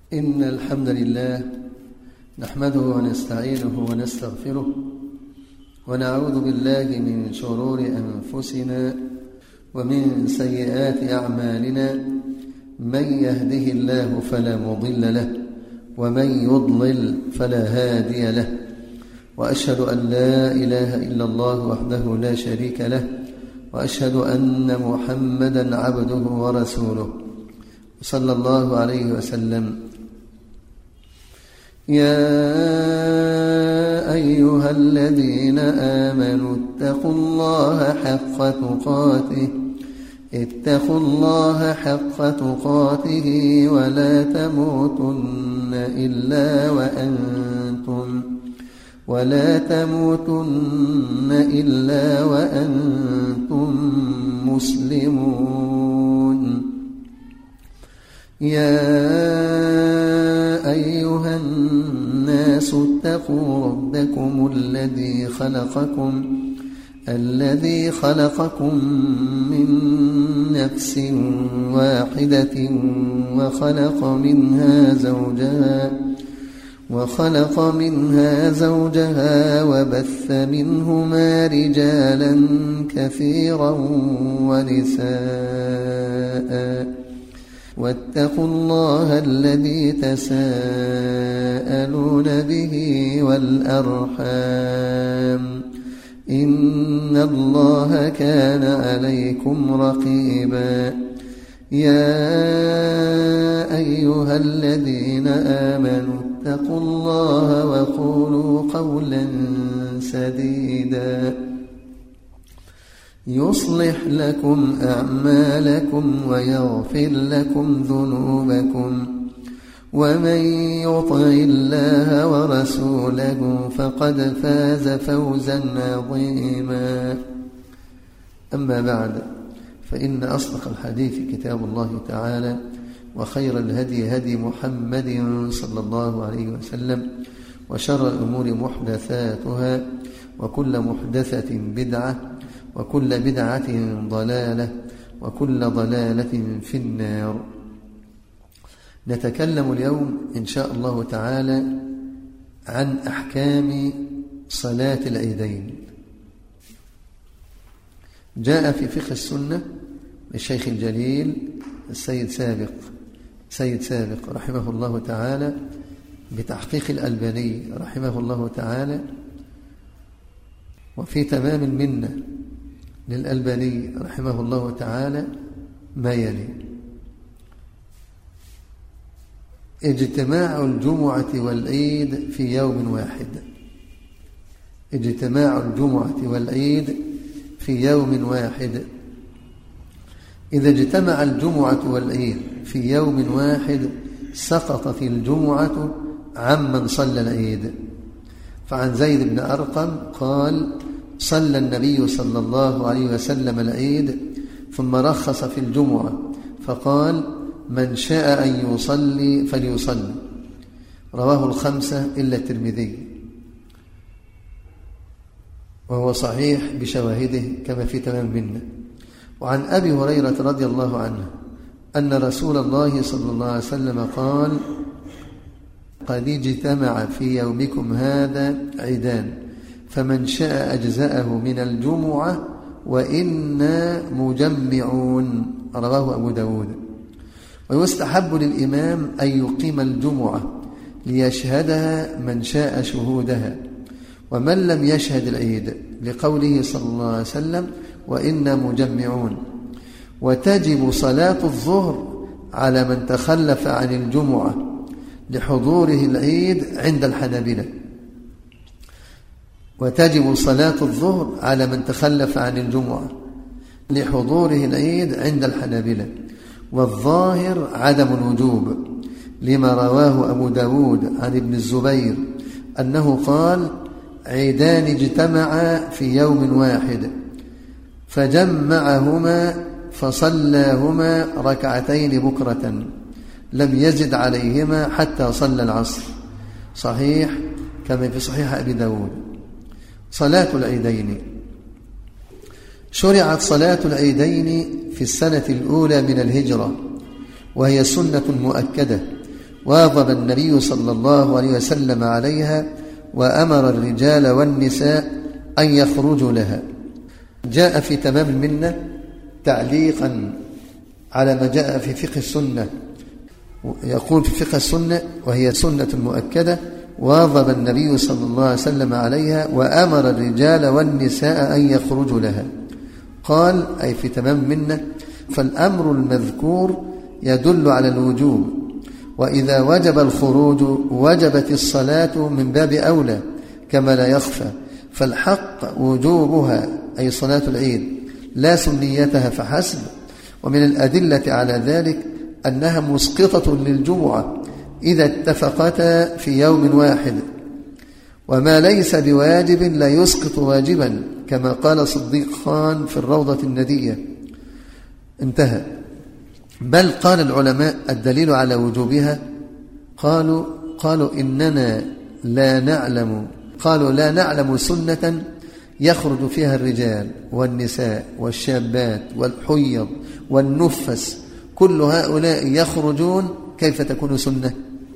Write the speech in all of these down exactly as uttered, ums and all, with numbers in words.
إن الحمد لله نحمده ونستعينه ونستغفره ونعوذ بالله من شرور أنفسنا ومن سيئات أعمالنا. من يهده الله فلا مضل له ومن يضلل فلا هادي له، وأشهد أن لا إله إلا الله وحده لا شريك له، وأشهد أن محمدا عبده ورسوله صلى الله عليه وسلم. يا أيها الذين آمنوا اتقوا الله حق تقاته اتقوا الله حق تقاته ولا تموتن إلا وأنتم ولا تموتن إلا وأنتم مسلمون. يا أيها الناس اتقوا ربكم الذي خلقكم الذي خلقكم من نفس واحدة وخلق منها زوجها وخلق منها زوجها وبث منهما رجالا كثيرا ونساء، واتقوا الله الذي تساءلون به والأرحام إن الله كان عليكم رقيبا. يا أيها الذين آمنوا اتقوا الله وقولوا قولا سديدا يصلح لكم أعمالكم ويغفر لكم ذنوبكم، ومن يطع الله ورسوله فقد فاز فوزا عظيما. أما بعد، فإن أصدق الحديث كتاب الله تعالى، وخير الهدي هدي محمد صلى الله عليه وسلم، وشر الأمور محدثاتها، وكل محدثة بدعة، وكل بدعة ضلالة، وكل ضلالة في النار. نتكلم اليوم إن شاء الله تعالى عن أحكام صلاة العيدين. جاء في فقه السنة للشيخ الجليل السيد سابق سيد سابق رحمه الله تعالى بتحقيق الألباني رحمه الله تعالى، وفي تمام المنة للألباني رحمه الله تعالى ما يلي: اجتماع الجمعة والعيد في يوم واحد. اجتماع الجمعة والعيد في يوم واحد. إذا اجتمع الجمعة والعيد في يوم واحد سقطت الجمعة عمن صلى العيد. فعن زيد بن أرقم قال: صلى النبي صلى الله عليه وسلم العيد ثم رخص في الجمعة فقال: من شاء أن يصلي فليصلي. رواه الخمسة إلا الترمذي، وهو صحيح بشواهده كما في تمام منه. وعن أبي هريرة رضي الله عنه أن رسول الله صلى الله عليه وسلم قال: قد اجتمع في يومكم هذا عيدان، فمن شاء أجزأه من الجمعة وإنا مجمعون. رواه أبو داود. ويستحب للإمام أن يقيم الجمعة ليشهدها من شاء شهودها، ومن لم يشهد العيد، لقوله صلى الله عليه وسلم: وإنا مجمعون. وتجب صلاة الظهر على من تخلف عن الجمعة لحضوره العيد عند الحنابلة. وتجب صلاة الظهر على من تخلف عن الجمعة لحضوره العيد عند الحنابلة. والظاهر عدم الوجوب، لما رواه أبو داود عن ابن الزبير أنه قال: عيدان اجتمعا في يوم واحد فجمعهما فصلاهما ركعتين بكرة لم يزد عليهما حتى صلى العصر. صحيح كما في صحيح أبي داود. صلاة العيدين. شرعت صلاة العيدين في السنة الأولى من الهجرة، وهي سنة مؤكدة، واظب النبي صلى الله عليه وسلم عليها وأمر الرجال والنساء أن يخرجوا لها. جاء في تمام المنة تعليقا على ما جاء في فقه السنة، يقول في فقه السنة وهي سنة مؤكدة: واظب النبي صلى الله عليه وسلم عليها وأمر الرجال والنساء أن يخرجوا لها. قال أي في تمام منه: فالأمر المذكور يدل على الوجوب، وإذا وجب الخروج وجبت الصلاة من باب أولى كما لا يخفى، فالحق وجوبها أي صلاة العيد لا سنيتها فحسب. ومن الأدلة على ذلك أنها مسقطة للجمعة إذا اتفقتا في يوم واحد، وما ليس بواجب لا يسقط واجبا كما قال صديق خان في الروضة الندية. انتهى. بل قال العلماء الدليل على وجوبها قالوا قالوا إننا لا نعلم قالوا لا نعلم سنة يخرج فيها الرجال والنساء والشابات والحيض والنفس، كل هؤلاء يخرجون، كيف تكون سنة؟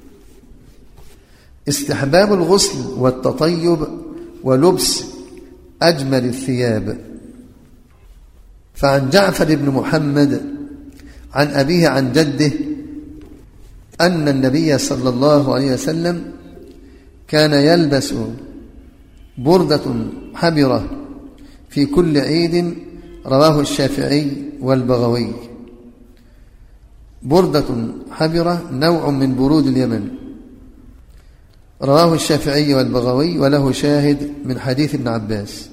استحباب الغسل والتطيب ولبس أجمل الثياب. فعن جعفر بن محمد عن أبيه عن جده أن النبي صلى الله عليه وسلم كان يلبس بردة حبرة في كل عيد، رواه الشافعي والبغوي. بردة حبرة نوع من برود اليمن، رواه الشافعي والبغوي وله شاهد من حديث ابن عباس.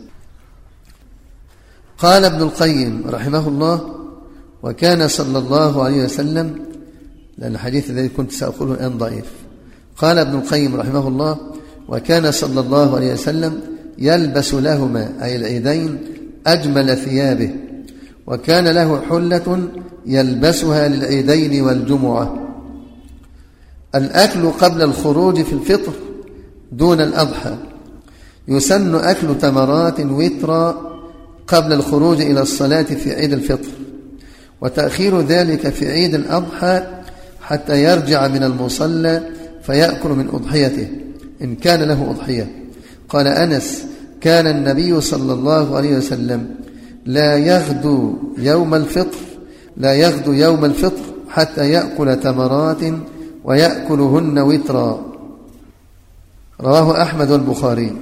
قال ابن القيم رحمه الله: وكان صلى الله عليه وسلم، لأن الحديث الذي كنت سأقوله الآن ضعيف. قال ابن القيم رحمه الله: وكان صلى الله عليه وسلم يلبس لهما أي العيدين أجمل ثيابه، وكان له حلة يلبسها للعيدين والجمعة. الأكل قبل الخروج في الفطر دون الأضحى. يسن أكل تمرات وترا قبل الخروج إلى الصلاة في عيد الفطر، وتأخير ذلك في عيد الأضحى حتى يرجع من المصلى فيأكل من أضحيته إن كان له أضحية. قال أنس: كان النبي صلى الله عليه وسلم لا يغدو يوم الفطر لا يغدو يوم الفطر حتى يأكل تمرات ويأكلهن وترا، رواه أحمد والبخاري.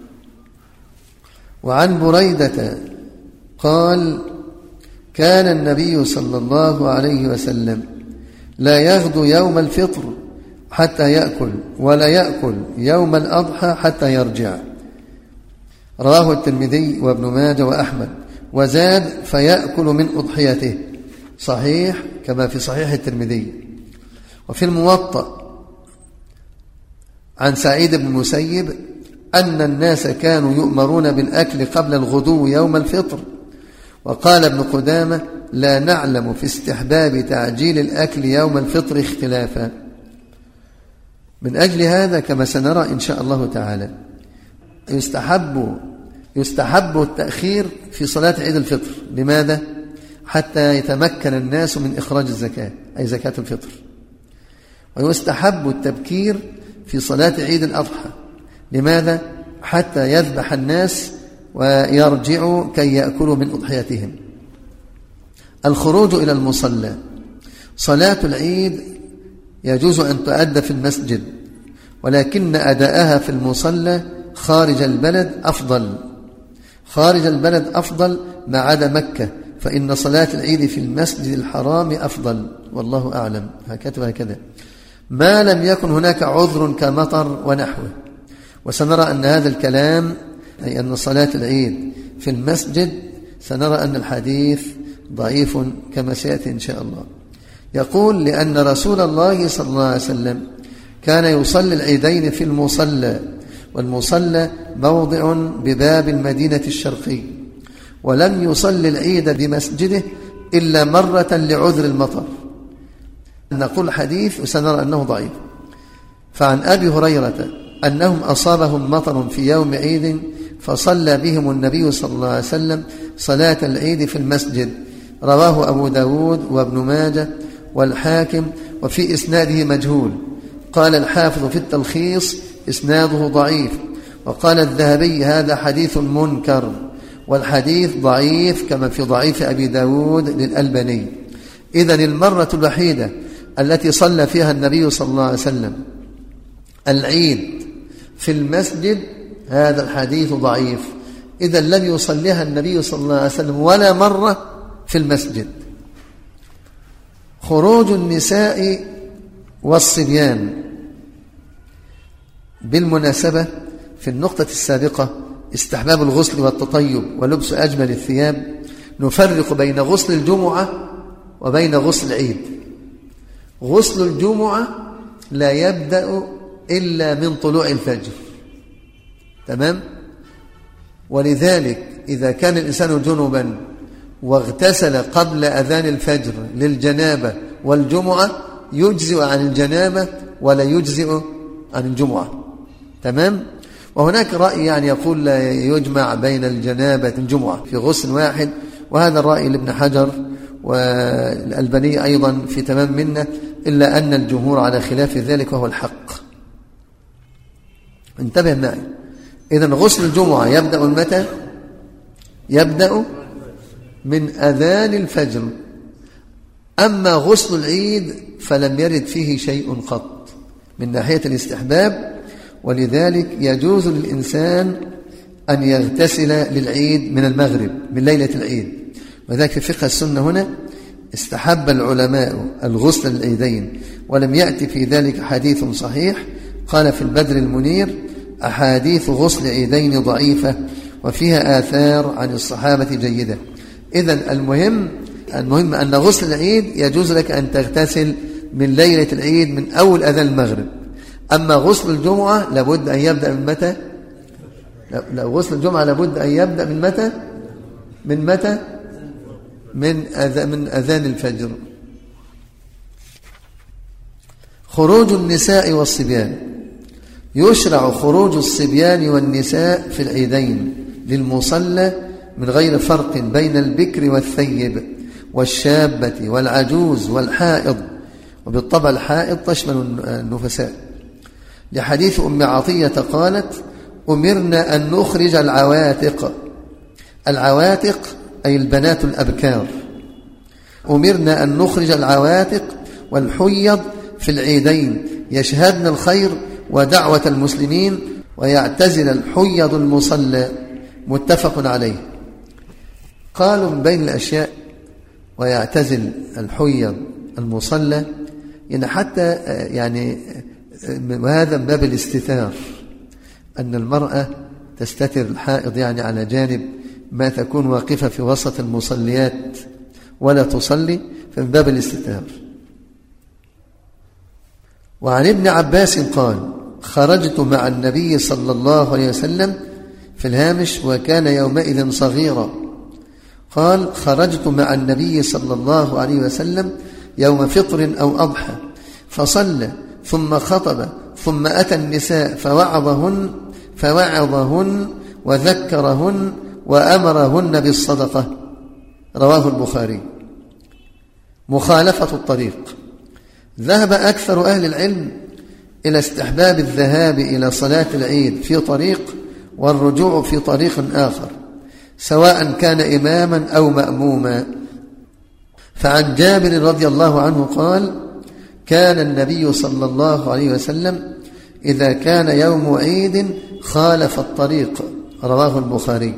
وعن بريدة قال: كان النبي صلى الله عليه وسلم لا يغدو يوم الفطر حتى يأكل، ولا يأكل يوم الأضحى حتى يرجع، رواه الترمذي وابن ماجه وأحمد. وزاد: فيأكل من أضحيته، صحيح كما في صحيح الترمذي. وفي الموطأ عن سعيد بن المسيب أن الناس كانوا يؤمرون بالأكل قبل الغدو يوم الفطر. وقال ابن قدامة: لا نعلم في استحباب تعجيل الأكل يوم الفطر اختلافا. من أجل هذا كما سنرى إن شاء الله تعالى يستحب يستحب التأخير في صلاة عيد الفطر. لماذا؟ حتى يتمكن الناس من إخراج الزكاة أي زكاة الفطر. ويستحب التبكير في صلاة عيد الأضحى. لماذا؟ حتى يذبح الناس ويرجعوا كي يأكلوا من أضحيتهم. الخروج إلى المصلى. صلاة العيد يجوز أن تؤدى في المسجد، ولكن أداءها في المصلى خارج البلد أفضل خارج البلد أفضل ما عدا مكة، فإن صلاة العيد في المسجد الحرام أفضل، والله أعلم. هكذا هكذا ما لم يكن هناك عذر كمطر ونحوه. وسنرى أن هذا الكلام أي أن صلاة العيد في المسجد سنرى أن الحديث ضعيف كما سيأتي إن شاء الله. يقول: لأن رسول الله صلى الله عليه وسلم كان يصلي العيدين في المصلى، والمصلى موضع بباب المدينة الشرقي، ولم يصلي العيد بمسجده إلا مرة لعذر المطر. نقول حديث وسنرى أنه ضعيف. فعن أبي هريرة أنهم أصابهم مطر في يوم عيد فصلى بهم النبي صلى الله عليه وسلم صلاة العيد في المسجد، رواه أبو داود وابن ماجه والحاكم، وفي إسناده مجهول. قال الحافظ في التلخيص إسناده ضعيف، وقال الذهبي هذا حديث منكر، والحديث ضعيف كما في ضعيف أبي داود للألباني. إذن المرة الوحيدة التي صلى فيها النبي صلى الله عليه وسلم العيد في المسجد هذا الحديث ضعيف، إذن لم يصليها النبي صلى الله عليه وسلم ولا مرة في المسجد. خروج النساء والصبيان، بالمناسبة في النقطة السابقة استحباب الغسل والتطيب ولبس أجمل الثياب، نفرق بين غسل الجمعة وبين غسل العيد. غسل الجمعة لا يبدأ إلا من طلوع الفجر، تمام؟ ولذلك إذا كان الإنسان جنبا واغتسل قبل أذان الفجر للجنابة والجمعة يجزئ عن الجنابة ولا يجزئ عن الجمعة، تمام؟ وهناك رأي يعني يقول لا يجمع بين الجنابة والجمعة في غسل واحد، وهذا الرأي لابن حجر والألباني أيضا في تمام منه، إلا أن الجمهور على خلاف ذلك وهو الحق. انتبه معي، إذن غسل الجمعة يبدأ من متى؟ يبدأ من أذان الفجر. أما غسل العيد فلم يرد فيه شيء قط من ناحية الاستحباب، ولذلك يجوز للإنسان أن يغتسل للعيد من المغرب من ليلة العيد. وذلك في فقه السنة هنا استحب العلماء الغسل للعيدين، ولم يأتي في ذلك حديث صحيح. قال في البدر المنير: أحاديث غسل عيدين ضعيفة وفيها آثار عن الصحابة جيدة. إذن المهم المهم أن غسل العيد يجوز لك أن تغتسل من ليلة العيد من أول أذان المغرب. أما غسل الجمعة لابد أن يبدأ من متى؟ لا، غسل الجمعة لابد أن يبدأ من متى؟ من متى؟ من أذان, من أذان الفجر. خروج النساء والصبيان، يشرع خروج الصبيان والنساء في العيدين للمصلى من غير فرق بين البكر والثيب والشابة والعجوز والحائض، وبالطبع الحائض تشمل النفساء، لحديث أم عطية قالت: أمرنا أن نخرج العواتق. العواتق أي البنات الأبكار. أمرنا أن نخرج العواتق والحيض في العيدين يشهدن الخير ودعوة المسلمين، ويعتزل الحيض المصلى. متفق عليه. قالوا من بين الأشياء ويعتزل الحيض المصلى، يعني حتى يعني وهذا من باب الاستتار، أن المرأة تستتر الحائض يعني على جانب ما تكون واقفة في وسط المصليات ولا تصلي، فمن باب الاستتار. وعن ابن عباس قال: خرجت مع النبي صلى الله عليه وسلم في الهامش وكان يومئذ صغيرا. قال: خرجت مع النبي صلى الله عليه وسلم يوم فطر أو أضحى فصلى ثم خطب ثم أتى النساء فوعظهن فوعظهن وذكرهن وأمرهن بالصدقة. رواه البخاري. مخالفة الطريق، ذهب أكثر أهل العلم إلى استحباب الذهاب إلى صلاة العيد في طريق والرجوع في طريق آخر، سواء كان إماما أو مأموما. فعن جابر رضي الله عنه قال: كان النبي صلى الله عليه وسلم إذا كان يوم عيد خالف الطريق. رواه البخاري.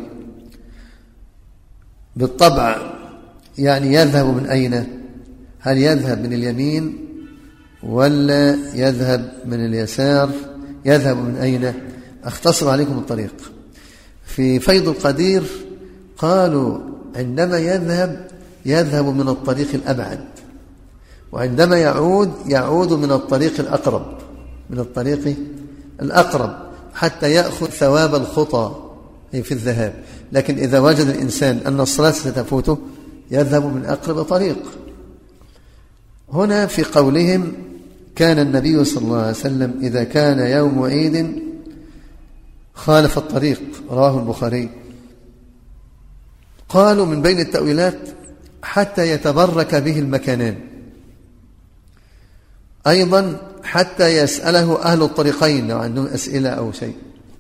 بالطبع يعني يذهب من أين؟ هل يذهب من اليمين ولا يذهب من اليسار؟ يذهب من أين؟ أختصر عليكم الطريق. في فيض القدير قالوا عندما يذهب يذهب من الطريق الأبعد، وعندما يعود يعود من الطريق الأقرب من الطريق الأقرب حتى يأخذ ثواب الخطى في الذهاب. لكن إذا وجد الإنسان أن الصلاة ستفوته يذهب من أقرب طريق. هنا في قولهم كان النبي صلى الله عليه وسلم إذا كان يوم عيد خالف الطريق. رواه البخاري. قالوا من بين التأويلات حتى يتبرك به المكانان، أيضا حتى يسأله أهل الطريقين لو عندهم أسئلة أو شيء.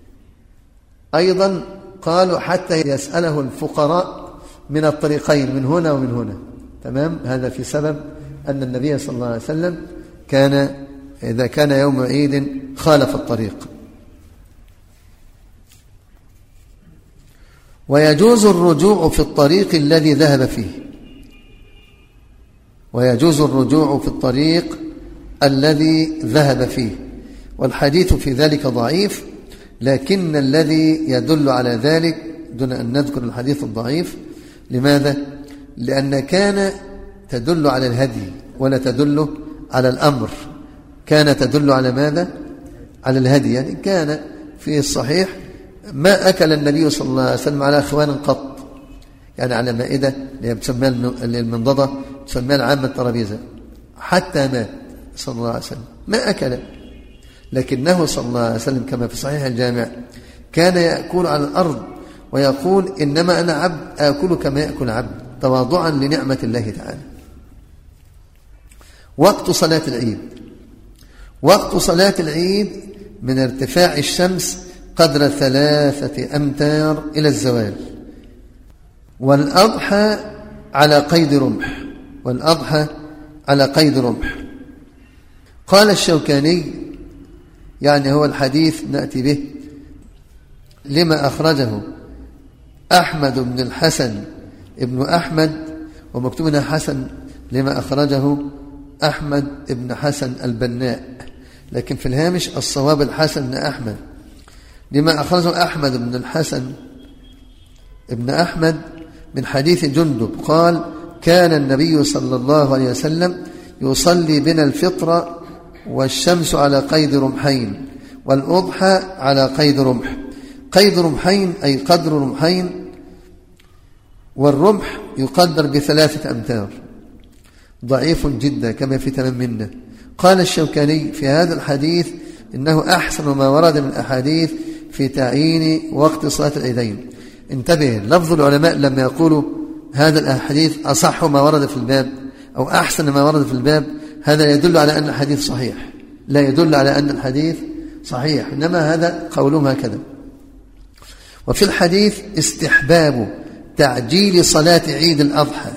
أيضا قالوا حتى يسأله الفقراء من الطريقين من هنا ومن هنا. تمام. هذا في سبب أن النبي صلى الله عليه وسلم كان إذا كان يوم عيد خالف الطريق. ويجوز الرجوع في الطريق الذي ذهب فيه ويجوز الرجوع في الطريق الذي ذهب فيه والحديث في ذلك ضعيف، لكن الذي يدل على ذلك دون أن نذكر الحديث الضعيف. لماذا؟ لأن كان تدل على الهدي ولا تدل على الأمر. كان تدل على ماذا؟ على الهدي. يعني كان في الصحيح ما أكل النبي صلى الله عليه وسلم على أخوان قط، يعني على مائدة اللي بتسمى المنضدة تسمى العامة الترابيزة، حتى مات صلى الله عليه وسلم ما أكل. لكنه صلى الله عليه وسلم كما في صحيح الجامع كان يأكل على الأرض ويقول إنما أنا عبد آكل كما يأكل عبد، تواضعا لنعمة الله تعالى. وقت صلاة العيد. وقت صلاة العيد من ارتفاع الشمس قدر ثلاثة أمتار إلى الزوال، والأضحى على قيد رمح والأضحى على قيد رمح. قال الشوكاني، يعني هو الحديث نأتي به لما أخرجه أحمد بن الحسن ابن أحمد، ومكتوب هنا حسن لما أخرجه أحمد بن حسن البناء، لكن في الهامش الصواب الحسن بن أحمد. لما أخرجه أحمد بن الحسن ابن أحمد من حديث جندب قال: كان النبي صلى الله عليه وسلم يصلي بنا الفطر والشمس على قيد رمحين والأضحى على قيد رمح. قيد رمحين أي قدر رمحين، والرمح يقدر بثلاثة أمتار. ضعيف جدا كما في تمام منا. قال الشوكاني في هذا الحديث إنه أحسن ما ورد من أحاديث في تعيين وقت صلاة العيدين. انتبه، لفظ العلماء لما يقولوا هذا الحديث أصح ما ورد في الباب أو أحسن ما ورد في الباب، هذا يدل على أن الحديث صحيح، لا يدل على أن الحديث صحيح، إنما هذا قولهم هكذا. وفي الحديث استحباب تعجيل صلاة عيد الأضحى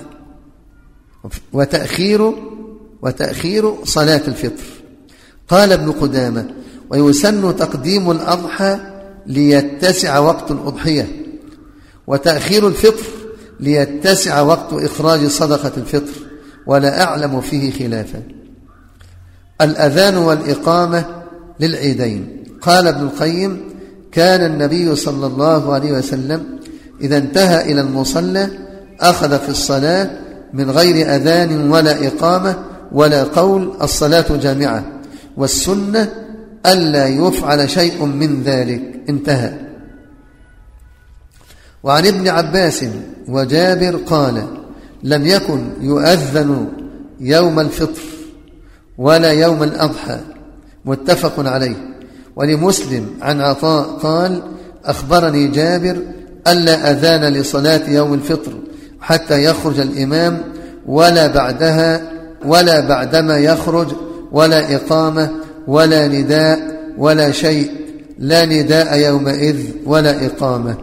وتأخير وتأخير صلاة الفطر. قال ابن قدامة: ويسن تقديم الأضحى ليتسع وقت الأضحية، وتأخير الفطر ليتسع وقت إخراج صدقة الفطر، ولا أعلم فيه خلافا. الأذان والإقامة للعيدين. قال ابن القيم: كان النبي صلى الله عليه وسلم إذا انتهى إلى المصلى أخذ في الصلاة من غير أذان ولا إقامة ولا قول الصلاة جامعة، والسنة ألا يفعل شيء من ذلك. انتهى. وعن ابن عباس وجابر قال: لم يكن يؤذن يوم الفطر ولا يوم الأضحى، متفق عليه. ولمسلم عن عطاء قال: أخبرني جابر ألا أذان لصلاة يوم الفطر حتى يخرج الإمام، ولا بعدها ولا بعدما يخرج، ولا إقامة ولا نداء ولا شيء، لا نداء يومئذ ولا إقامة.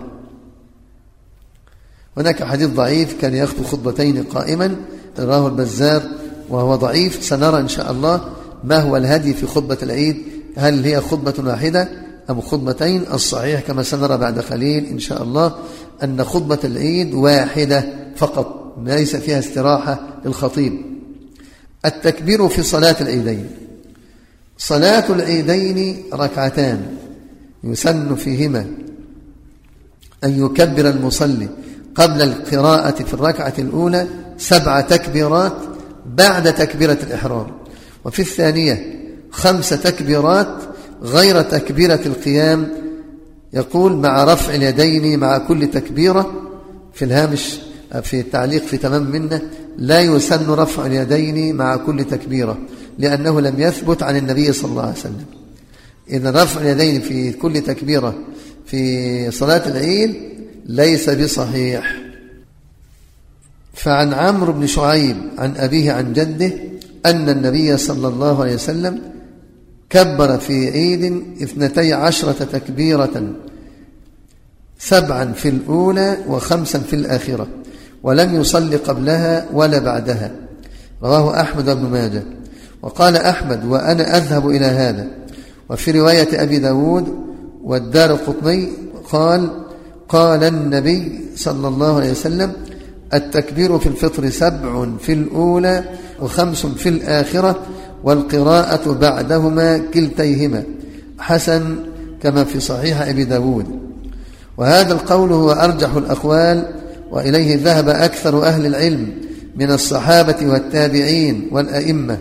هناك حديث ضعيف كان يخطب خطبتين قائما، رواه البزار وهو ضعيف. سنرى إن شاء الله ما هو الهدي في خطبة العيد، هل هي خطبة واحدة أم خطبتين؟ الصحيح كما سنرى بعد قليل إن شاء الله أن خطبة العيد واحدة فقط، ليس فيها استراحة للخطيب. التكبير في صلاة العيدين. صلاة العيدين ركعتان يسن فيهما أن يكبر المصلي قبل القراءة في الركعة الأولى سبع تكبيرات بعد تكبيرة الإحرام، وفي الثانية خمس تكبيرات غير تكبيرة القيام، يقول مع رفع اليدين مع كل تكبيرة. في الهامش في التعليق في تمام منه: لا يسن رفع اليدين مع كل تكبيرة، لأنه لم يثبت عن النبي صلى الله عليه وسلم. إذا رفع اليدين في كل تكبيرة في صلاة العيد ليس بصحيح. فعن عمرو بن شعيب عن أبيه عن جده أن النبي صلى الله عليه وسلم كبر في عيد اثنتي عشرة تكبيرة، سبعا في الأولى وخمسا في الآخرة، ولم يصل قبلها ولا بعدها. رواه أحمد بن ماجه. وقال أحمد: وأنا أذهب إلى هذا. وفي رواية أبي داود والدارقطني قال: قال النبي صلى الله عليه وسلم: التكبير في الفطر سبع في الأولى وخمس في الآخرة، والقراءة بعدهما كلتيهما، حسن كما في صحيح أبي داود. وهذا القول هو أرجح الأقوال، وإليه ذهب أكثر أهل العلم من الصحابة والتابعين والأئمة.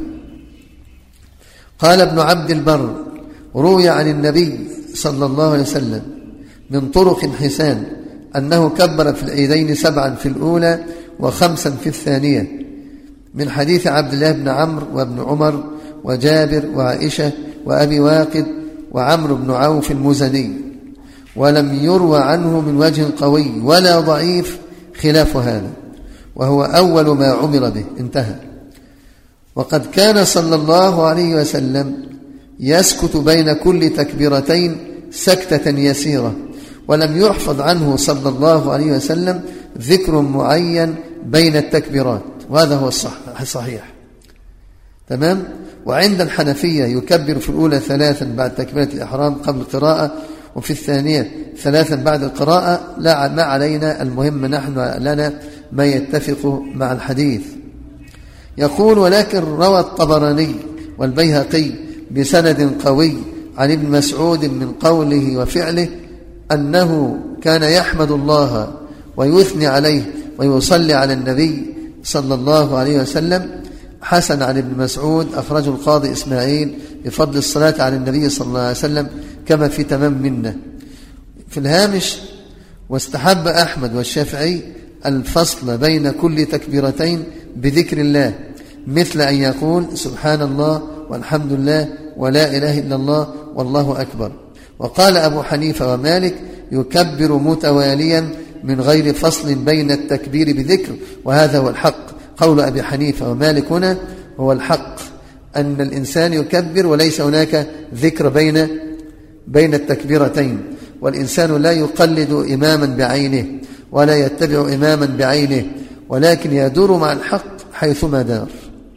قال ابن عبد البر: روي عن النبي صلى الله عليه وسلم من طرق حسان أنه كبر في العيدين سبعا في الأولى وخمسا في الثانية، من حديث عبد الله بن عمرو وابن عمر وجابر وعائشة وأبي واقد وعمرو بن عوف المزني، ولم يروى عنه من وجه قوي ولا ضعيف خلاف هذا، وهو أول ما عمر به. انتهى. وقد كان صلى الله عليه وسلم يسكت بين كل تكبيرتين سكتة يسيرة، ولم يحفظ عنه صلى الله عليه وسلم ذكر معين بين التكبيرات، وهذا هو الصحيح. تمام. وعند الحنفية يكبر في الأولى ثلاثا بعد تكبيرة الإحرام قبل القراءة، وفي الثانية ثلاثا بعد القراءة. لا ما علينا، المهم نحن لنا ما يتفق مع الحديث. يقول: ولكن روى الطبراني والبيهقي بسند قوي عن ابن مسعود من قوله وفعله أنه كان يحمد الله ويثني عليه ويصلي على النبي صلى الله عليه وسلم، حسن عن ابن مسعود، أخرجه القاضي إسماعيل بفضل الصلاة على النبي صلى الله عليه وسلم كما في تمام منه. في الهامش: واستحب أحمد والشافعي الفصل بين كل تكبيرتين بذكر الله، مثل أن يقول سبحان الله والحمد لله ولا إله إلا الله والله أكبر. وقال أبو حنيفة ومالك: يكبر متواليا من غير فصل بين التكبير بذكر، وهذا هو الحق. قول أبي حنيفة ومالك هنا هو الحق، أن الإنسان يكبر وليس هناك ذكر بين بين التكبيرتين، والإنسان لا يقلد إماما بعينه ولا يتبع إماما بعينه، ولكن يدور مع الحق حيثما دار.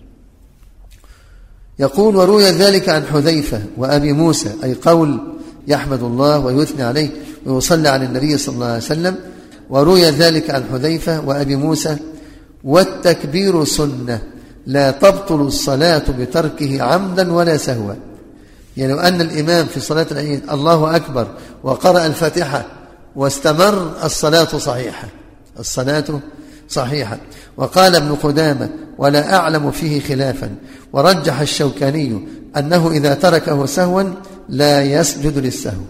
يقول: وروي ذلك عن حذيفة وأبي موسى، أي قول يحمد الله ويثني عليه ويصلي على النبي صلى الله عليه وسلم. وروي ذلك عن حذيفة وأبي موسى: والتكبير سنة لا تبطل الصلاة بتركه عمدا ولا سهوا. يعني لو أن الإمام في صلاة العيد الله أكبر وقرأ الفاتحة واستمر، الصلاة صحيحة، الصلاة صحيحة. وقال ابن قدامة: ولا أعلم فيه خلافا. ورجح الشوكاني أنه إذا تركه سهوا لا يسجد للسهو.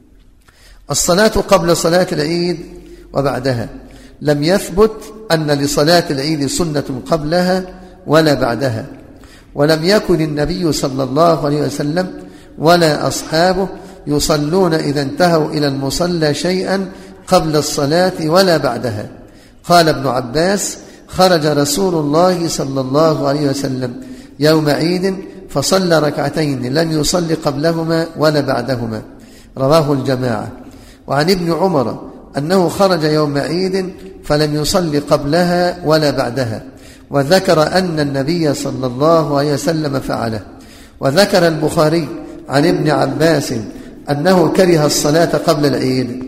الصلاة قبل صلاة العيد وبعدها لم يثبت أن لصلاة العيد سنة قبلها ولا بعدها، ولم يكن النبي صلى الله عليه وسلم ولا أصحابه يصلون إذا انتهوا إلى المصلى شيئا قبل الصلاة ولا بعدها. قال ابن عباس: خرج رسول الله صلى الله عليه وسلم يوم عيد فصلى ركعتين لم يصلي قبلهما ولا بعدهما. رواه الجماعة. وعن ابن عمر أنه خرج يوم عيد فلم يصلي قبلها ولا بعدها، وذكر أن النبي صلى الله عليه وسلم فعله. وذكر البخاري عن ابن عباس أنه كره الصلاة قبل العيد.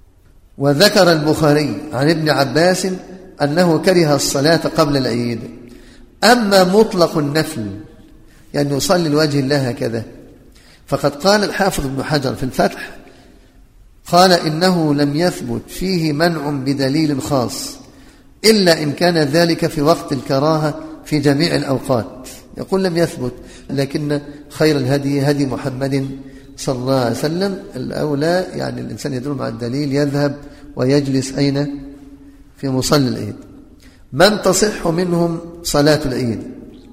وذكر البخاري عن ابن عباس أنه كره الصلاة قبل العيد. أما مطلق النفل، يعني يصلي لوجه الله هكذا، فقد قال الحافظ ابن حجر في الفتح، قال: إنه لم يثبت فيه منع بدليل خاص إلا إن كان ذلك في وقت الكراهة في جميع الأوقات. يقول لم يثبت، لكن خير الهدي هدي محمد صلى الله عليه وسلم. الأولى يعني الإنسان يدل مع الدليل يذهب ويجلس أين؟ في مصلى العيد. من تصح منهم صلاة العيد؟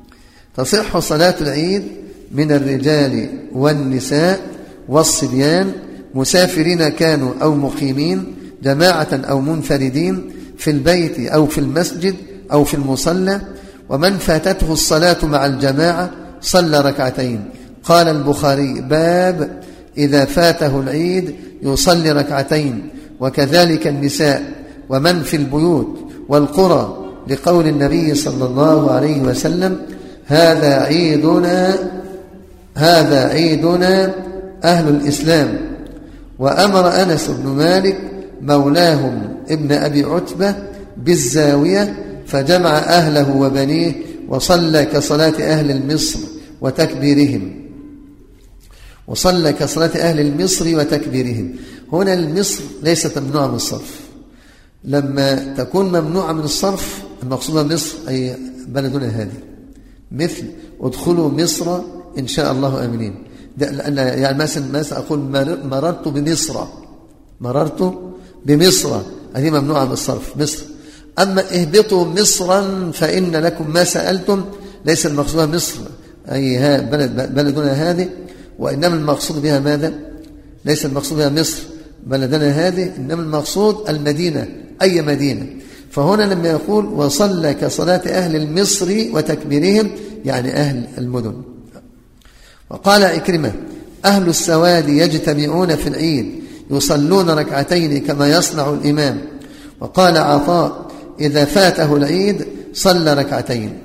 تصح صلاة العيد من الرجال والنساء والصبيان، مسافرين كانوا أو مقيمين، جماعة أو منفردين، في البيت أو في المسجد أو في المصلى. ومن فاتته الصلاة مع الجماعة صلى ركعتين. قال البخاري: باب إذا فاته العيد يصلي ركعتين، وكذلك النساء ومن في البيوت والقرى، لقول النبي صلى الله عليه وسلم: هذا عيدنا هذا عيدنا أهل الإسلام. وأمر أنس بن مالك مولاهم ابن أبي عتبة بالزاوية فجمع أهله وبنيه وصلى كصلاة أهل المصر وتكبيرهم وصلى كصلاة أهل المصر وتكبيرهم. هنا المصر ليست ممنوعة من الصرف. لما تكون ممنوعة من الصرف المقصود مصر أي بلدنا هذه، مثل ادخلوا مصر إن شاء الله آمنين. لأن يعني مثلا مثلا أقول مررت بمصر مررت بمصر هذه ممنوعة من الصرف مصر. أما اهبطوا مصرا فإن لكم ما سألتم ليس المقصود مصر أي بلد بلدنا هذه، وإنما المقصود بها ماذا؟ ليس المقصود بها مصر بلدنا هذه، إنما المقصود المدينة أي مدينة. فهنا لما يقول وصلى كصلاة أهل المصر وتكبيرهم يعني أهل المدن. وقال عكرمة: أهل السواد يجتمعون في العيد يصلون ركعتين كما يصنع الإمام. وقال عطاء: إذا فاته العيد صلى ركعتين.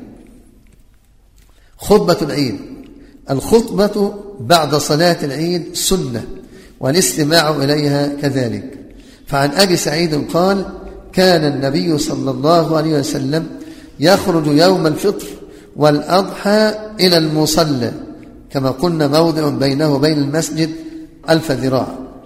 خطبة العيد: الخطبة بعد صلاة العيد سنة والاستماع إليها كذلك. فعن أبي سعيد قال: كان النبي صلى الله عليه وسلم يخرج يوم الفطر والأضحى إلى المصلى، كما قلنا موضع بينه وبين المسجد ألف ذراع.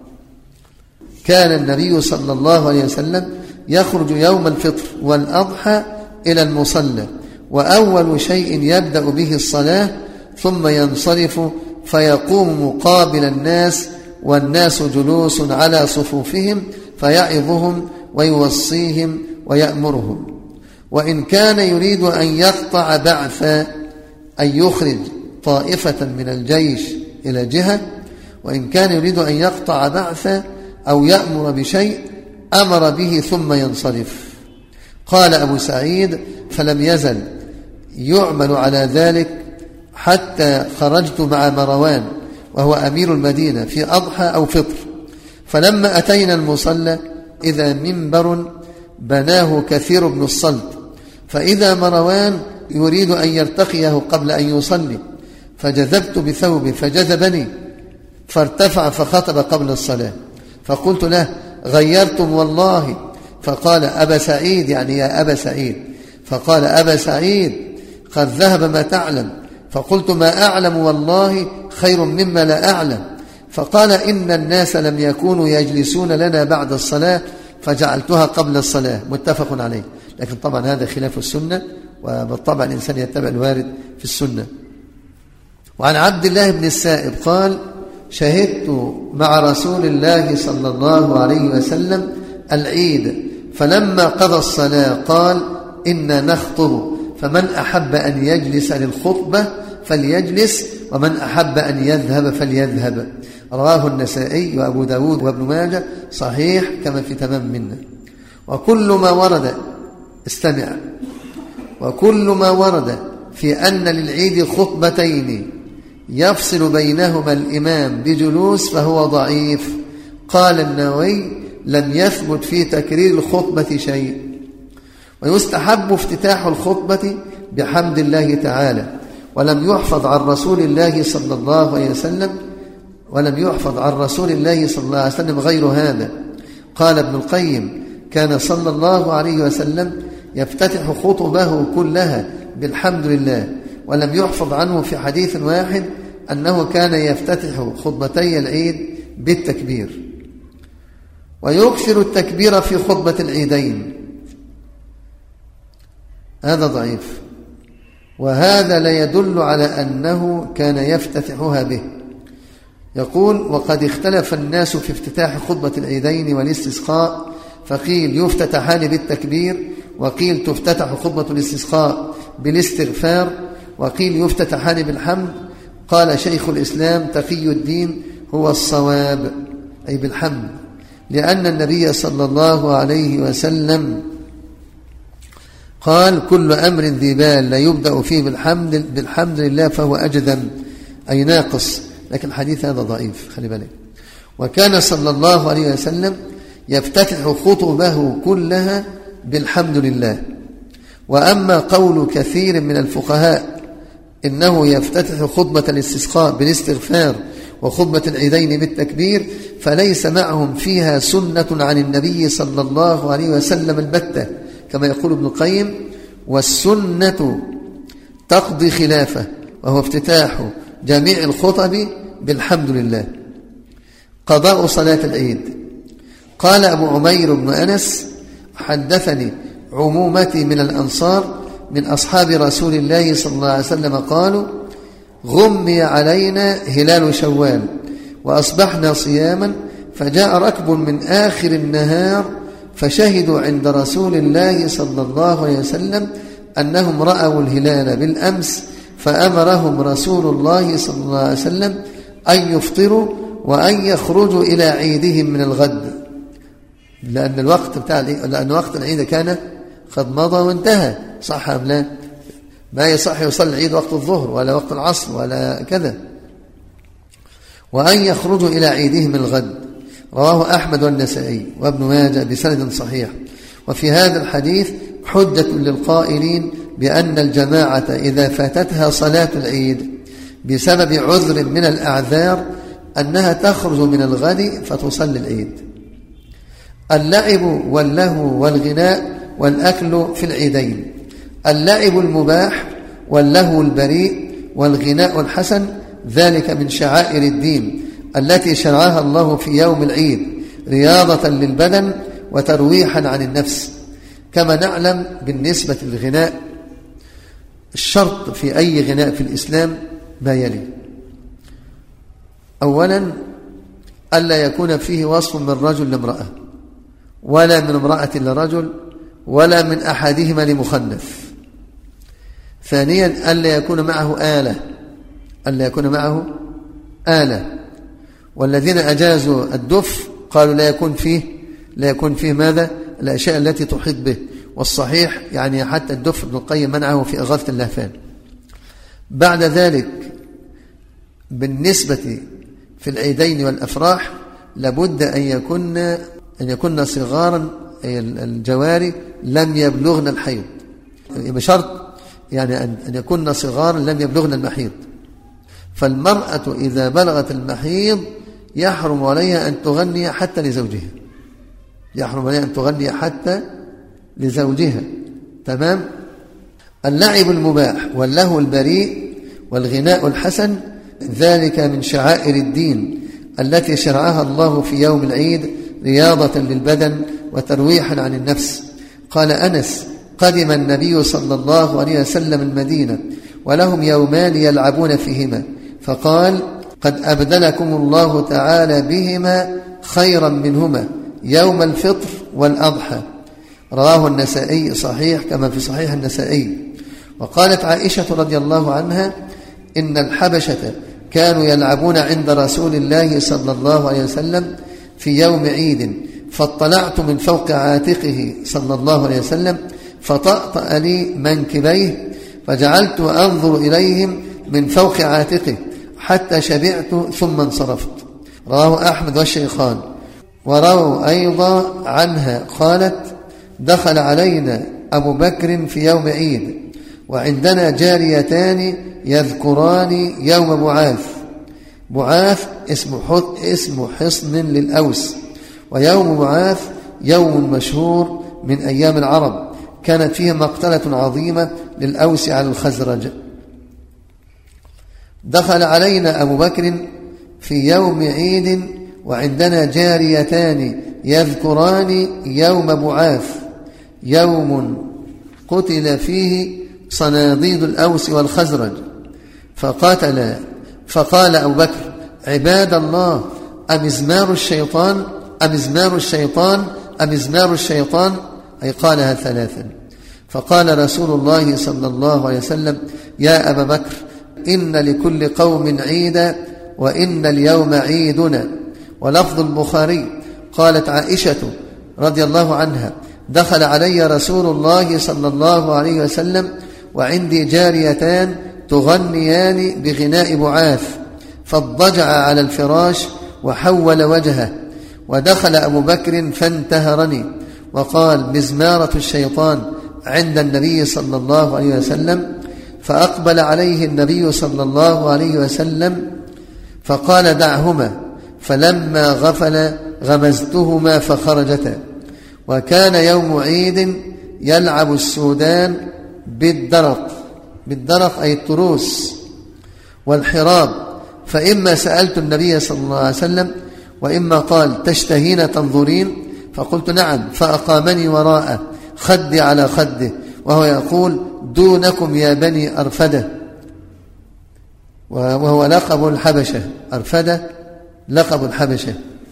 كان النبي صلى الله عليه وسلم يخرج يوم الفطر والأضحى إلى المصلى، وأول شيء يبدأ به الصلاة، ثم ينصرف فيقوم مقابل الناس والناس جلوس على صفوفهم فيعظهم ويوصيهم ويأمرهم. وإن كان يريد أن يقطع بعثا أن يخرج طائفة من الجيش إلى جهة، وإن كان يريد أن يقطع بعثا أو يأمر بشيء أمر به ثم ينصرف. قال أبو سعيد: فلم يزل يعمل على ذلك حتى خرجت مع مروان وهو أمير المدينة في أضحى أو فطر، فلما أتينا المصلى إذا منبر بناه كثير بن الصلت، فإذا مروان يريد أن يرتقيه قبل أن يصلي، فجذبت بثوبه فجذبني فارتفع فخطب قبل الصلاة، فقلت له: غيرتم والله. فقال: أبا سعيد، يعني يا أبا سعيد. فقال: أبا سعيد قد ذهب ما تعلم. فقلت: ما أعلم والله خير مما لا أعلم. فقال: إن الناس لم يكونوا يجلسون لنا بعد الصلاة فجعلتها قبل الصلاة. متفق عليه. لكن طبعا هذا خلاف السنة، وبالطبع الإنسان يتبع الوارد في السنة. وعن عبد الله بن السائب قال: شهدت مع رسول الله صلى الله عليه وسلم العيد، فلما قضى الصلاة قال: إنا نخطب، فمن أحب أن يجلس للخطبة فليجلس، ومن أحب أن يذهب فليذهب. رواه النسائي وأبو داود وابن ماجه صحيح كما في تمام منه. وكل ما ورد استمع وكل ما ورد في أن للعيد خطبتين يفصل بينهما الإمام بجلوس فهو ضعيف. قال النووي: لم يثبت في تكرير الخطبة شيء. ويستحب افتتاح الخطبة بحمد الله تعالى، ولم يحفظ عن رسول الله صلى الله عليه وسلم ولم يحفظ عن رسول الله صلى الله عليه وسلم غير هذا. قال ابن القيم: كان صلى الله عليه وسلم يفتتح خطبه كلها بالحمد لله، ولم يحفظ عنه في حديث واحد أنه كان يفتتح خطبتي العيد بالتكبير. ويكثر التكبير في خطبة العيدين، هذا ضعيف، وهذا لا يدل على أنه كان يفتتحها به. يقول: وقد اختلف الناس في افتتاح خطبة العيدين والاستسقاء، فقيل يفتتحان بالتكبير، وقيل تفتتح خطبة الاستسقاء بالاستغفار، وقيل يفتتحان بالحمد. قال شيخ الإسلام تقي الدين: هو الصواب، أي بالحمد، لأن النبي صلى الله عليه وسلم قال: كل أمر ذي بال لا يبدأ فيه بالحمد, بالحمد لله فهو أجذم. أي ناقص، لكن الحديث هذا ضعيف، خلي بالك. وكان صلى الله عليه وسلم يفتتح خطبه كلها بالحمد لله. وأما قول كثير من الفقهاء إنه يفتتح خطبة الاستسقاء بالاستغفار وخطبة العيدين بالتكبير فليس معهم فيها سنة عن النبي صلى الله عليه وسلم البتة، كما يقول ابن القيم: والسنة تقضي خلافه، وهو افتتاح جميع الخطب بالحمد لله. قضاء صلاة العيد. قال أبو عمير بن أنس: حدثني عمومتي من الأنصار من أصحاب رسول الله صلى الله عليه وسلم قالوا: غمي علينا هلال شوال وأصبحنا صياما، فجاء ركب من آخر النهار فشهدوا عند رسول الله صلى الله عليه وسلم أنهم رأوا الهلال بالأمس، فأمرهم رسول الله صلى الله عليه وسلم أن يفطروا وأن يخرجوا إلى عيدهم من الغد، لأن الوقت بتاع لأن وقت العيد كان قد مضى وانتهى. صح أم لا؟ ما يصح يصلي العيد وقت الظهر ولا وقت العصر ولا كذا. وأن يخرجوا إلى عيدهم من الغد. رواه أحمد والنسائي وابن ماجه بسند صحيح. وفي هذا الحديث حجة للقائلين بأن الجماعة إذا فاتتها صلاة العيد بسبب عذر من الأعذار أنها تخرج من الغد فتصلي العيد. اللعب واللهو والغناء والأكل في العيدين. اللعب المباح واللهو البريء والغناء الحسن ذلك من شعائر الدين التي شرعها الله في يوم العيد رياضة للبدن وترويحا عن النفس. كما نعلم بالنسبة للغناء الشرط في أي غناء في الإسلام ما يلي: أولا ألا يكون فيه وصف من رجل لامرأة، ولا من امرأة لرجل، ولا من أحدهما لمخنث. ثانيا ألا يكون معه آلة، ألا يكون معه آلة. والذين أجازوا الدف قالوا لا يكون فيه لا يكون فيه ماذا؟ الأشياء التي تحيط به. والصحيح يعني حتى الدف ابن القيم منعه في إغاثة اللهفان. بعد ذلك بالنسبة في العيدين والأفراح لابد أن يكون أن يكون صغارا الجواري لم يبلغن الحيض، بشرط يعني أن يكون صغارا لم يبلغن المحيض. فالمرأة إذا بلغت المحيض يحرم عليها أن تغني حتى لزوجها، يحرم عليها أن تغني حتى لزوجها. تمام. اللعب المباح واللهو البريء والغناء الحسن ذلك من شعائر الدين التي شرعها الله في يوم العيد رياضة للبدن وترويحا عن النفس. قال أنس: قدم النبي صلى الله عليه وسلم المدينة ولهم يومان يلعبون فيهما، فقال: قد أبدلكم الله تعالى بهما خيرا منهما يوم الفطر والأضحى. رواه النسائي صحيح كما في صحيح النسائي. وقالت عائشة رضي الله عنها: إن الحبشة كانوا يلعبون عند رسول الله صلى الله عليه وسلم في يوم عيد، فاطلعت من فوق عاتقه صلى الله عليه وسلم فطأطأ لي منكبيه، فجعلت أنظر إليهم من فوق عاتقه حتى شبعت ثم انصرفت. رواه أحمد والشيخان. ورووا أيضا عنها قالت: دخل علينا أبو بكر في يوم عيد وعندنا جاريتان يذكران يوم بعاث. بعاث اسم حصن للأوس، ويوم بعاث يوم مشهور من أيام العرب كانت فيه مقتلة عظيمة للأوس على الخزرج. دخل علينا أبو بكر في يوم عيد وعندنا جاريتان يذكران يوم بعاث، يوم قتل فيه صناديد الأوس والخزرج، فقاتل. فقال أبو بكر: عباد الله، أمزمار الشيطان أمزمار الشيطان أمزمار الشيطان، أي قالها ثلاثا. فقال رسول الله صلى الله عليه وسلم: يا أبا بكر، إن لكل قوم عيدا وإن اليوم عيدنا. ولفظ البخاري: قالت عائشة رضي الله عنها: دخل علي رسول الله صلى الله عليه وسلم وعندي جاريتان تغنيان بغناء بعاث، فاضطجع على الفراش وحول وجهه، ودخل أبو بكر فانتهرني وقال: مزمارة الشيطان عند النبي صلى الله عليه وسلم. فأقبل عليه النبي صلى الله عليه وسلم فقال: دعهما. فلما غفل غمزتهما فخرجتا. وكان يوم عيد يلعب السودان بالدرق، بالدرق أي التروس والحراب، فإما سألت النبي صلى الله عليه وسلم وإما قال: تشتهين تنظرين؟ فقلت: نعم. فأقامني وراءه خدي على خده وهو يقول: دونكم يا بني أرفدة، وهو لقب الحبشة. أرفدة لقب الحبشة.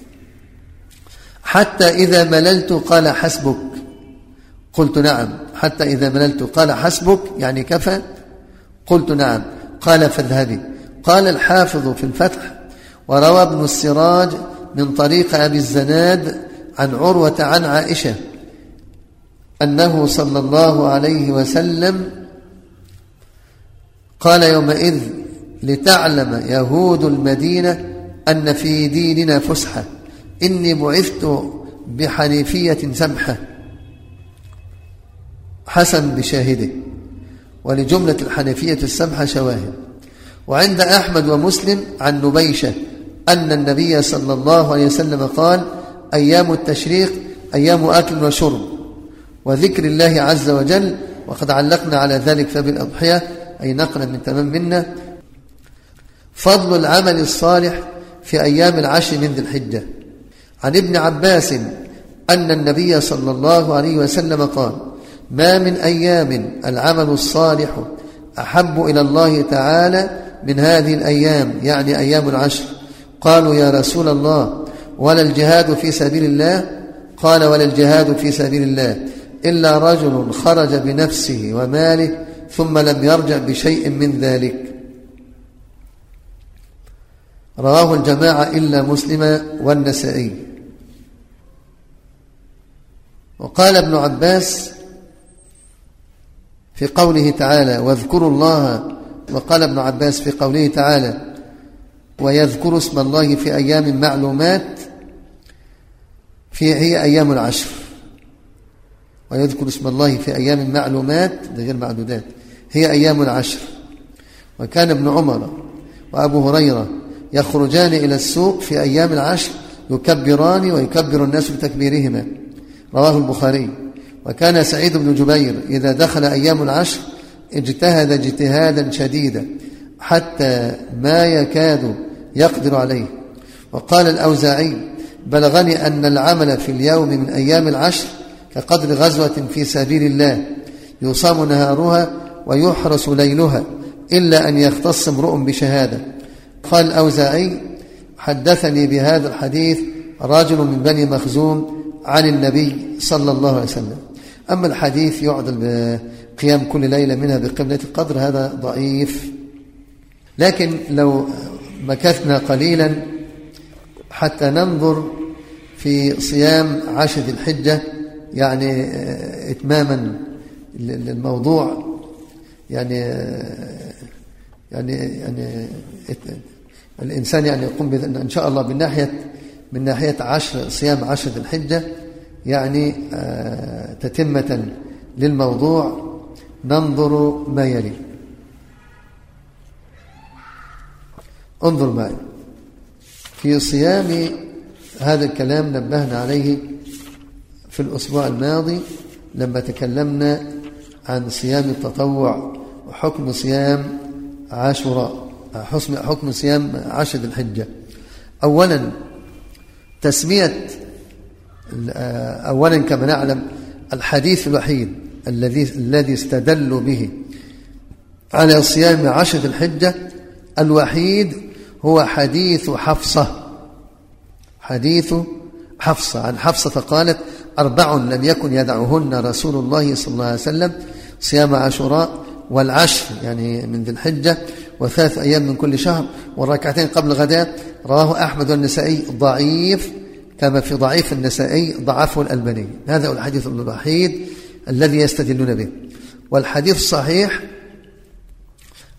حتى إذا مللت قال: حسبك. قلت: نعم. حتى إذا مللت قال: حسبك يعني كفى؟ قلت: نعم. قال: فاذهبي. قال الحافظ في الفتح: وروى ابن السراج من طريق أبي الزناد عن عروة عن عائشة أنه صلى الله عليه وسلم قال يومئذ: لتعلم يهود المدينة أن في ديننا فسحة، إني بعثت بحنيفية سمحة. حسن بشاهده، ولجملة الحنيفية السمحة شواهد. وعند أحمد ومسلم عن نبيشة أن النبي صلى الله عليه وسلم قال: أيام التشريق أيام أكل وشرب وذكر الله عز وجل. وقد علقنا على ذلك فبالأضحية أي نقلا من تمام منا. فضل العمل الصالح في أيام العشر من ذي الحجة. عن ابن عباس أن النبي صلى الله عليه وسلم قال: ما من أيام العمل الصالح أحب إلى الله تعالى من هذه الأيام، يعني أيام العشر. قالوا: يا رسول الله، ولا الجهاد في سبيل الله؟ قال: ولا الجهاد في سبيل الله إلا رجل خرج بنفسه وماله ثم لم يرجع بشيء من ذلك. رواه الجماعة إلا مسلم والنسائي. وقال ابن عباس في قوله تعالى: واذكروا الله. وقال ابن عباس في قوله تعالى: ويذكر اسم الله في أيام معلومات، في هي أيام العشر. ويذكر اسم الله في أيام معلومات، ده غير معدودات، هي أيام العشر. وكان ابن عمر وأبو هريرة يخرجان إلى السوق في أيام العشر يكبران ويكبر الناس بتكبيرهما. رواه البخاري. وكان سعيد بن جبير إذا دخل أيام العشر اجتهد اجتهادا شديدا حتى ما يكاد يقدر عليه. وقال الأوزاعي: بلغني أن العمل في اليوم من أيام العشر كقدر غزوة في سبيل الله يصام نهارها ويحرس ليلها إلا أن يختص امرؤ بشهادة. قال الأوزاعي: حدثني بهذا الحديث رجل من بني مخزوم عن النبي صلى الله عليه وسلم. أما الحديث يعدل بقيام كل ليلة منها بقبلة القدر، هذا ضعيف. لكن لو مكثنا قليلا حتى ننظر في صيام عشر ذي الحجة، يعني إتماما للموضوع، يعني يعني يعني الإنسان يعني يقوم إن شاء الله من ناحية من ناحية عشر صيام عشر ذي الحجة، يعني تتمة للموضوع. ننظر ما يلي. انظر معي في صيام هذا الكلام نبهنا عليه في الأسبوع الماضي لما تكلمنا عن صيام التطوع وحكم صيام عاشوراء، حكم صيام عشر ذي الحجة. أولا تسمية أولا كما نعلم الحديث الوحيد الذي الذي استدلوا به على صيام عشر ذي الحجة الوحيد هو حديث حفصة. حديث حفصة عن حفصة قالت: أربع لم يكن يدعهن رسول الله صلى الله عليه وسلم: صيام عاشوراء والعشر يعني من ذي الحجة وثلاث أيام من كل شهر والركعتين قبل الغداء. رواه أحمد والنسائي ضعيف، كما في ضعيف النسائي ضعفه الألباني. هذا هو الحديث الوحيد الذي يستدلون به. والحديث الصحيح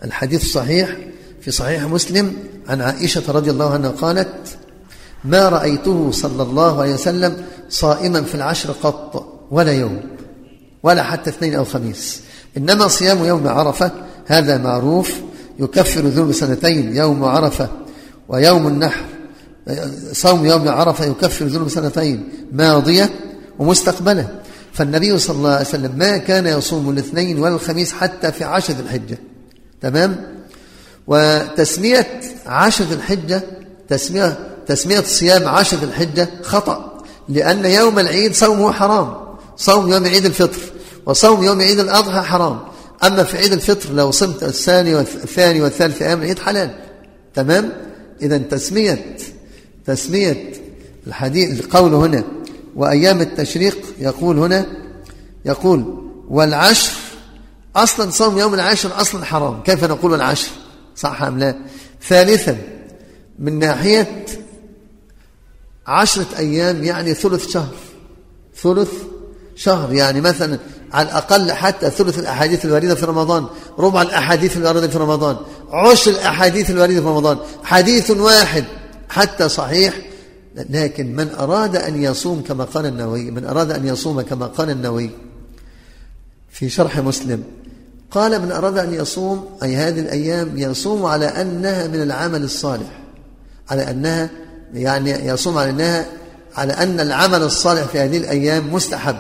الحديث الصحيح في صحيح مسلم عن عائشة رضي الله عنها قالت: ما رأيته صلى الله عليه وسلم صائما في العشر قط ولا يوم ولا حتى اثنين أو خميس، إنما صيام يوم عرفة هذا معروف يكفر ذنوب سنتين، يوم عرفة ويوم النحر، صوم يوم عرفة يكفر ذنوب سنتين ماضية ومستقبلة. فالنبي صلى الله عليه وسلم ما كان يصوم الاثنين ولا الخميس حتى في عشر ذي الحجة. تمام. وتسمية عشر ذي الحجة تسمية تسمية صيام عشر ذي الحجة خطأ، لأن يوم العيد صومه حرام، صوم يوم عيد الفطر وصوم يوم عيد الأضحى حرام. أما في عيد الفطر لو صمت الثاني والثاني والثالث أيام العيد حلال. تمام. إذا تسمية تسمية الحديث القول هنا وأيام التشريق، يقول هنا يقول والعشر أصلا صوم يوم العاشر أصلا حرام، كيف نقول العشر؟ صح أم لا؟ ثالثا من ناحية عشرة أيام يعني ثلث شهر، ثلث شهر يعني مثلا على الأقل حتى ثلث الأحاديث الواردة في رمضان، ربع الأحاديث الواردة في رمضان، عشر الأحاديث الواردة في رمضان، حديث واحد حتى صحيح. لكن من أراد أن يصوم كما قال النووي، من أراد أن يصوم كما قال النووي في شرح مسلم، قال من أراد أن يصوم أي هذه الأيام يصوم على أنها من العمل الصالح، على أنها يعني يصوم على أنها على أن العمل الصالح في هذه الأيام مستحب،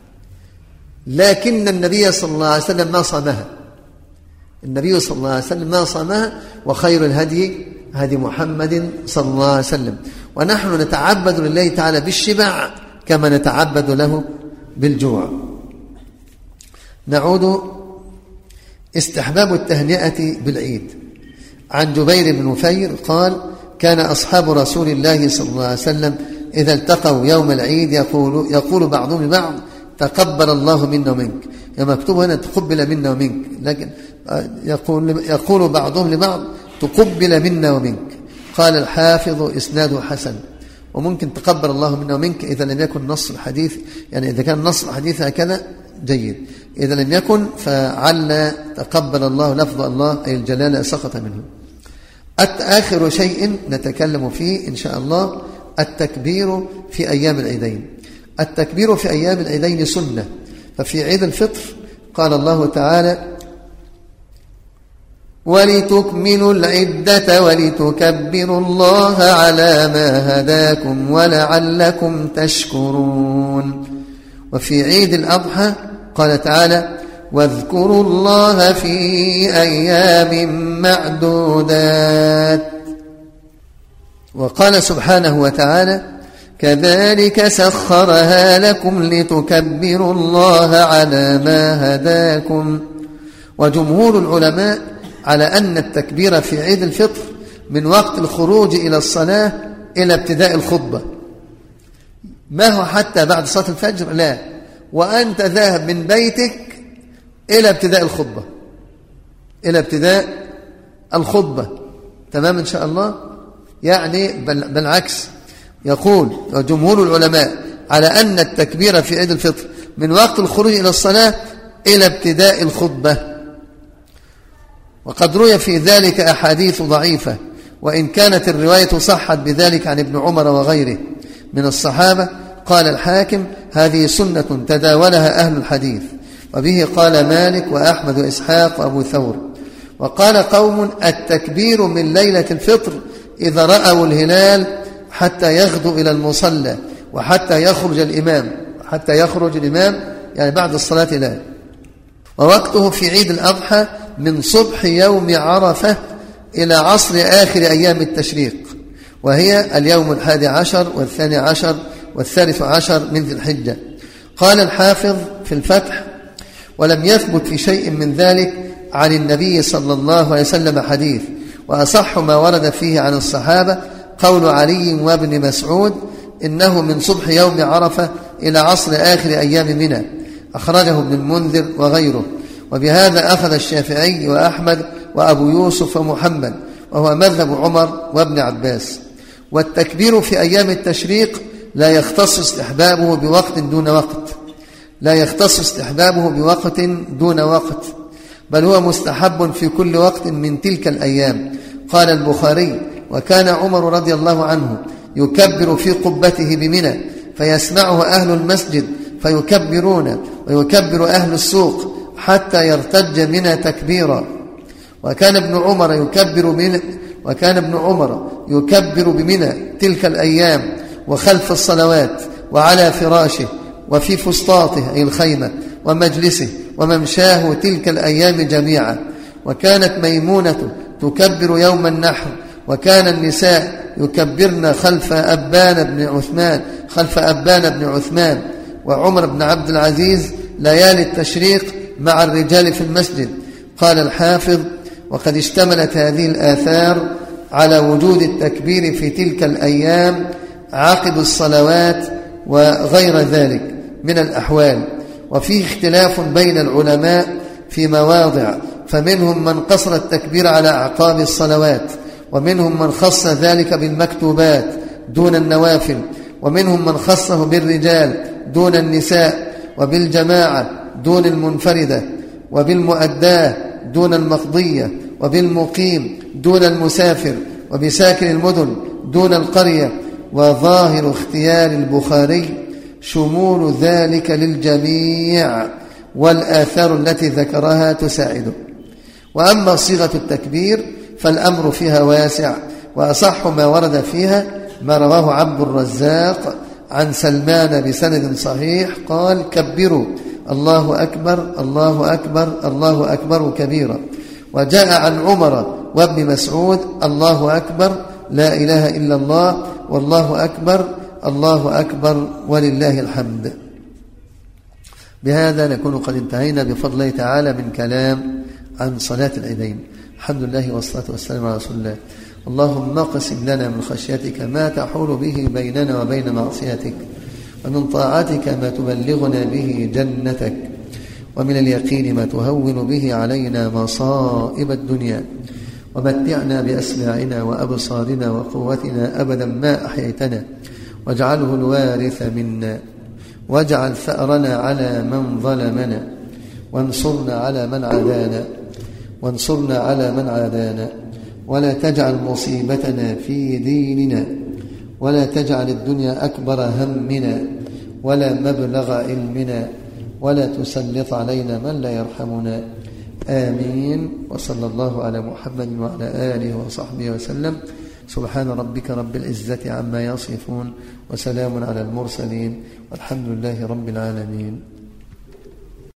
لكن النبي صلى الله عليه وسلم ما صامها، النبي صلى الله عليه وسلم ما صامها، وخير الهدي هدي محمد صلى الله عليه وسلم. ونحن نتعبد لله تعالى بالشبع كما نتعبد له بالجوع. نعود استحباب التهنئة بالعيد. عن جبير بن نفير قال: كان أصحاب رسول الله صلى الله عليه وسلم إذا التقوا يوم العيد يقول, يقول بعضهم لبعض: تقبل الله منا ومنك. يعني مكتوب هنا تقبل منا ومنك، لكن يقول, يقول بعضهم لبعض: تقبل منا ومنك. قال الحافظ: إسناده حسن. وممكن تقبل الله منا ومنك إذا لم يكن نص الحديث، يعني إذا كان نص الحديث هكذا جيد، إذا لم يكن فعل تقبل الله لفظ الله أي الجلالة سقط منه. آخر شيء نتكلم فيه إن شاء الله التكبير في أيام العيدين. التكبير في أيام العيدين سنة. ففي عيد الفطر قال الله تعالى: ولتكملوا العدة ولتكبروا الله على ما هداكم ولعلكم تشكرون. وفي عيد الأضحى قال تعالى: واذكروا الله في أيام معدودات. وقال سبحانه وتعالى: كذلك سخرها لكم لتكبروا الله على ما هداكم. وجمهور العلماء على أن التكبير في عيد الفطر من وقت الخروج إلى الصلاة إلى ابتداء الخطبة، ما هو حتى بعد صلاة الفجر، لا، وأنت ذاهب من بيتك إلى ابتداء الخطبة، إلى ابتداء الخطبة. تمام إن شاء الله. يعني بالعكس، يقول جمهور العلماء على أن التكبير في عيد الفطر من وقت الخروج إلى الصلاة إلى ابتداء الخطبة. وقد روي في ذلك أحاديث ضعيفة، وإن كانت الرواية صحت بذلك عن ابن عمر وغيره من الصحابة. قال الحاكم: هذه سنة تداولها أهل الحديث، وبه قال مالك وأحمد وإسحاق وأبو ثور. وقال قوم: التكبير من ليلة الفطر إذا رأوا الهلال حتى يغدو إلى المصلى وحتى يخرج الإمام، حتى يخرج الإمام يعني بعد الصلاة لا. ووقته في عيد الأضحى من صبح يوم عرفة إلى عصر آخر أيام التشريق، وهي اليوم الحادي عشر والثاني عشر والثالث عشر من ذي الحجة. قال الحافظ في الفتح: ولم يثبت في شيء من ذلك عن النبي صلى الله عليه وسلم حديث، وأصح ما ورد فيه عن الصحابة قول علي وابن مسعود: إنه من صبح يوم عرفة إلى عصر آخر أيام منى، أخرجه ابن المنذر وغيره. وبهذا أخذ الشافعي وأحمد وأبو يوسف ومحمد، وهو مذهب عمر وابن عباس. والتكبير في أيام التشريق لا يختص استحبابه بوقت دون وقت، لا يختص استحبابه بوقت دون وقت، بل هو مستحب في كل وقت من تلك الأيام. قال البخاري: وكان عمر رضي الله عنه يكبر في قبته بمنى فيسمعه أهل المسجد فيكبرون، ويكبر أهل السوق حتى يرتج منى تكبيرا. وكان ابن عمر يكبر بمنى وكان ابن عمر يكبر بمنى تلك الأيام وخلف الصلوات وعلى فراشه وفي فسطاطه أي الخيمة ومجلسه وممشاه تلك الأيام جميعا. وكانت ميمونة تكبر يوم النحر، وكان النساء يكبرن خلف أبان بن عثمان خلف أبان بن عثمان وعمر بن عبد العزيز ليالي التشريق مع الرجال في المسجد. قال الحافظ: وقد اشتملت هذه الآثار على وجود التكبير في تلك الأيام عقب الصلوات وغير ذلك من الأحوال. وفيه اختلاف بين العلماء في مواضع، فمنهم من قصر التكبير على أعقاب الصلوات، ومنهم من خص ذلك بالمكتوبات دون النوافل، ومنهم من خصه بالرجال دون النساء، وبالجماعة دون المنفردة، وبالمؤداة دون المقضية، وبالمقيم دون المسافر، وبساكن المدن دون القرية. وظاهر اختيار البخاري شمول ذلك للجميع، والآثار التي ذكرها تساعده. وأما صيغة التكبير فالأمر فيها واسع، وأصح ما ورد فيها ما رواه عبد الرزاق عن سلمان بسند صحيح قال: كبروا الله أكبر الله أكبر الله أكبر كبيرا. وجاء عن عمر وابن مسعود: الله أكبر لا إله إلا الله والله أكبر الله أكبر ولله الحمد. بهذا نكون قد انتهينا بفضل الله تعالى من كلام عن صلاة العيدين. الحمد لله والصلاة والسلام على رسول الله. اللهم اقسم لنا من خشيتك ما تحول به بيننا وبين معصيتك، ومن طاعتك ما تبلغنا به جنتك، ومن اليقين ما تهون به علينا مصائب الدنيا، ومتعنا بأسماعنا وأبصارنا وقوتنا أبدا ما أحييتنا، واجعله الوارث منا، واجعل ثأرنا على من ظلمنا، وانصرنا على من عادانا وانصرنا على من عادانا ولا تجعل مصيبتنا في ديننا، ولا تجعل الدنيا أكبر همنا ولا مبلغ علمنا، ولا تسلط علينا من لا يرحمنا. آمين. وصلى الله على محمد وعلى آله وصحبه وسلم. سبحان ربك رب العزة عما يصفون، وسلام على المرسلين، والحمد لله رب العالمين.